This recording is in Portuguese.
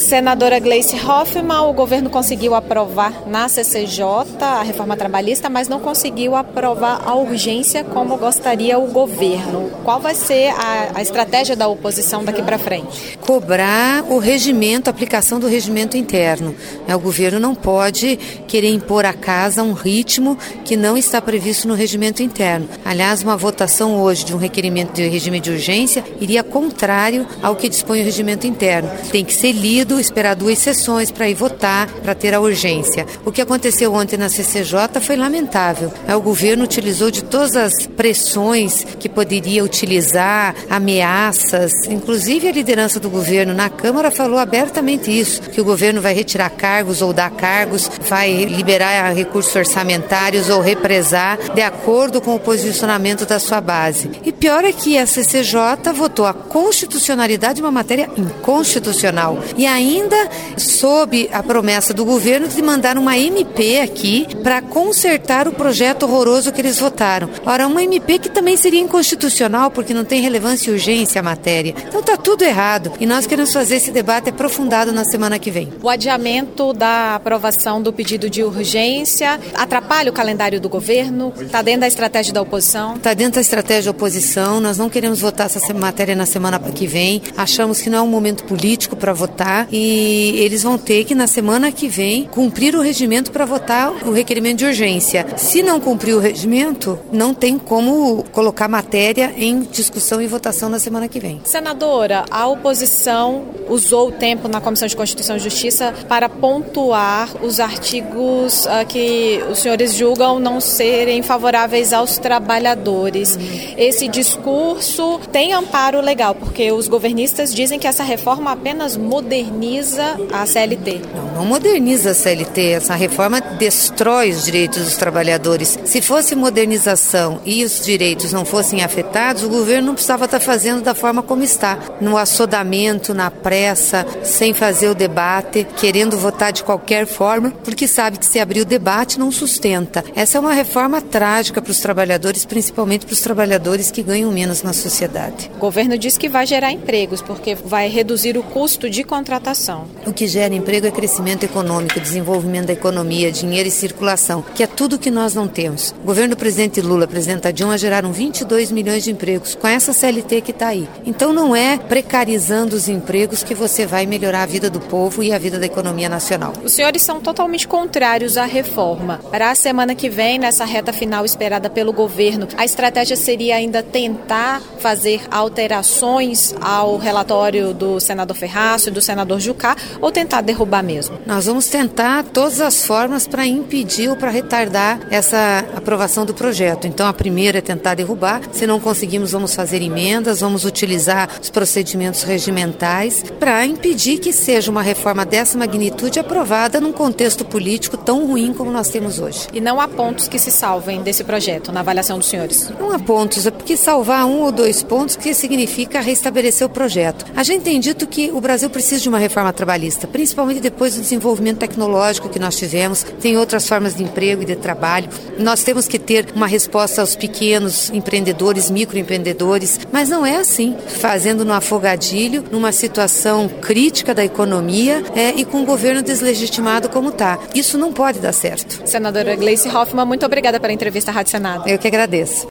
Senadora Gleice Hoffmann, o governo conseguiu aprovar na CCJ a reforma trabalhista, mas não conseguiu aprovar a urgência como gostaria o governo. Qual vai ser a estratégia da oposição daqui para frente? Cobrar o regimento, a aplicação do regimento interno. O governo não pode querer impor à casa um ritmo que não está previsto no regimento interno. Aliás, uma votação hoje de um requerimento de regime de urgência iria contrário ao que dispõe o regimento interno. Tem que ser lido, esperar 2 sessões para ir votar, para ter a urgência. O que aconteceu ontem na CCJ foi lamentável. O governo utilizou de todas as pressões que poderia utilizar, ameaças, inclusive a liderança do governo na Câmara falou abertamente isso, que o governo vai retirar cargos ou dar cargos, vai liberar recursos orçamentários ou represar de acordo com o posicionamento da sua base. E pior é que a CCJ votou a constitucionalidade de uma matéria inconstitucional e ainda sob a promessa do governo de mandar uma MP aqui para consertar o projeto horroroso que eles votaram. Ora, uma MP que também seria inconstitucional porque não tem relevância e urgência a matéria. Então está tudo errado e nós queremos fazer esse debate aprofundado na semana que vem. O adiamento da aprovação do pedido de urgência atrapalha o calendário do governo? Está dentro da estratégia da oposição? Está dentro da estratégia da oposição. Nós não queremos votar essa matéria na semana que vem. Achamos que não é um momento político para votar e eles vão ter que, na semana que vem, cumprir o regimento para votar o requerimento de urgência. Se não cumprir o regimento, não tem como colocar matéria em discussão e votação na semana que vem. Senadora, a oposição usou o tempo na Comissão de Constituição e Justiça para pontuar os artigos que os senhores julgam não serem favoráveis aos trabalhadores. Esse discurso tem amparo legal, porque os governistas dizem que essa reforma apenas moderniza a CLT. Não moderniza a CLT, essa reforma destrói os direitos dos trabalhadores. Se fosse modernização e os direitos não fossem afetados, o governo não precisava estar fazendo da forma como está, no assodamento, na pressa, sem fazer o debate, querendo votar de qualquer forma, porque sabe que se abrir o debate não sustenta. Essa é uma reforma trágica para os trabalhadores, principalmente para os trabalhadores que ganham menos na sociedade. O governo diz que vai gerar empregos, porque vai reduzir o custo de contratação. O que gera emprego é crescimento econômico, desenvolvimento da economia, dinheiro e circulação, que é tudo que nós não temos. O governo do presidente Lula, presidenta Dilma, geraram 22 milhões de empregos com essa CLT que está aí. Então não é precarizando os empregos que você vai melhorar a vida do povo e a vida da economia nacional. Os senhores são totalmente contrários à reforma. Para a semana que vem, nessa reta final esperada pelo governo, a estratégia seria ainda tentar fazer alterações ao relatório do senador Ferraz e do senador Jucá, ou tentar derrubar mesmo? Nós vamos tentar todas as formas para impedir ou para retardar essa aprovação do projeto. Então a primeira é tentar derrubar, se não conseguimos vamos fazer emendas, vamos utilizar os procedimentos regimentais para impedir que seja uma reforma dessa magnitude aprovada num contexto político tão ruim como nós temos hoje. E não há pontos que se salvem desse projeto, na avaliação dos senhores? Não há pontos, é porque salvar 1 ou 2 pontos que significa restabelecer o projeto. A gente tem dito que o Brasil precisa de uma reforma trabalhista, principalmente depois do desenvolvimento tecnológico que nós tivemos, tem outras formas de emprego e de trabalho. Nós temos que ter uma resposta aos pequenos empreendedores, microempreendedores, mas não é assim, fazendo no afogadilho, numa situação crítica da economia e com o governo deslegitimado como está. Isso não pode dar certo. Senadora Gleice Hoffmann, muito obrigada pela entrevista à Rádio Senado. Eu que agradeço.